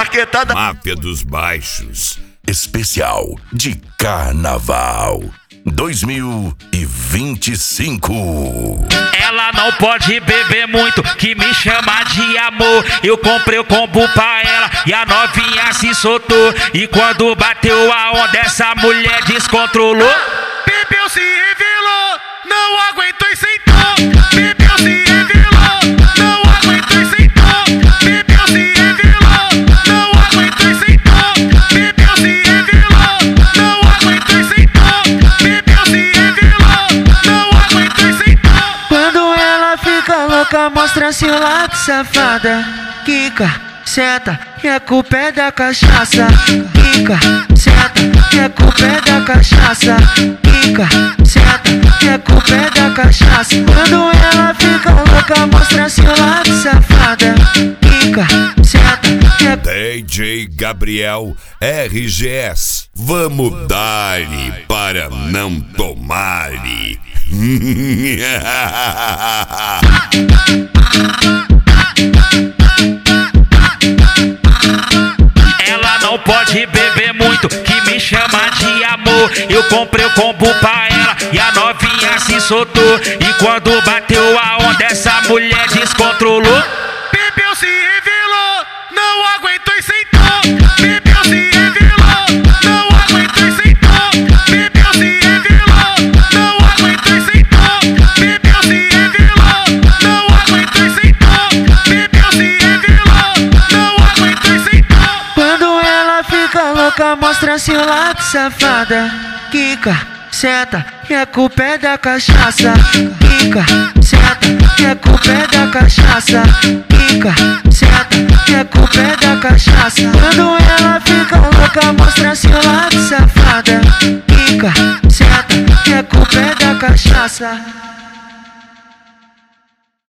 marquetada. Máfia dos Baixos. Especial de Carnaval 2025. Ela não pode beber muito, que me chama de amor. Eu comprei o combo pra ela e a novinha se soltou. E quando bateu a onda, essa mulher descontrolou. Bebeu, se revelou, não aguentou e sentou. Bebeu, se revelou, não aguentou e sentou. Bebeu, se revelou, não aguentou e sentou. Bebeu, se revelou, não aguentou e sentou. Bebeu, se revelou, não aguentou e sentou. Quando ela fica louca, mostra seu lado, safada. Quica, senta, e a culpa é da cachaça. Quica, senta, e a culpa é da cachaça. Quica, senta, e a culpa é da cachaça. Quando ela fica louca, mostra seu lado, safada. Quica, senta, e a... DJ Gabriel RGS. Vamos dar-lhe para não tomar-lhe. Ela não pode beber muito, que me chama de amor. Eu comprei o combo pra ela e a novinha se soltou. E quando bateu a onda, essa mulher descontrolou. Bebeu, se revelou, não aguentou e sentou. Bebeu, se revelou, não aguentou e sentou. Bebeu, se revelou, não aguentou e sentou. Bebeu, se revelou, não aguentou e sentou. Bebeu, se revelou, não aguentou e sentou. Quando ela fica louca, mostra seu lado, safada. Quica, senta, e a culpa é da cachaça. Quica, senta, e a culpa é da cachaça. Quica, senta, e a culpa é da cachaça. Quando ela fica louca, mostra seu lado, safada. Quica, senta, e a culpa é da cachaça.